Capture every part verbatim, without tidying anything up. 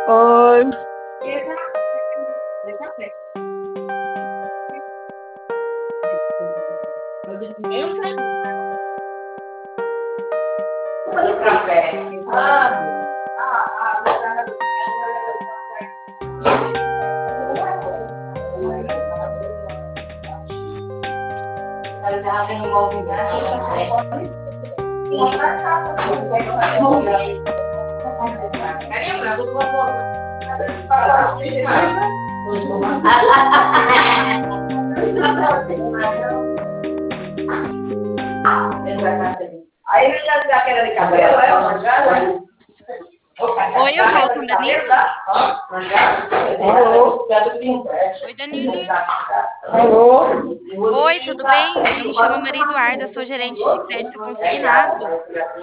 Oi. Oi, eu falo com Danilo? Alô? Oi, Danilo. Alô? Oi, tudo bem? Eu me chamo Maria Eduarda, sou gerente de crédito consignado.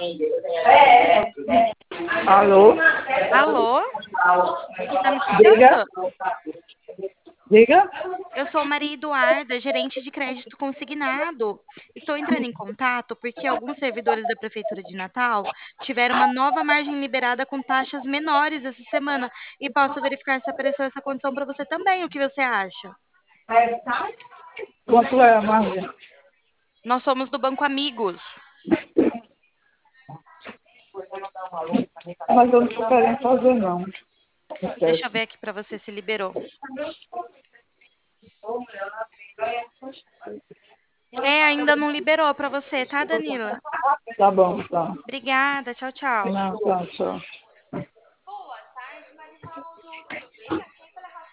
Alô? Alô? Tá me Diga. escutando? Diga. Eu sou Maria Eduarda, gerente de crédito consignado. Estou entrando em contato porque alguns servidores da Prefeitura de Natal tiveram uma nova margem liberada com taxas menores essa semana e posso verificar se apareceu essa condição para você também. O que você acha? Quanto é a margem? Nós somos do Banco Amigos. Mas eu não estou querendo fazer, não. Deixa eu Esquece. ver aqui para você se liberou. É, ainda não liberou para você, tá, Danila? Tá bom, tá. Obrigada, tchau, tchau. Não, tá, tchau.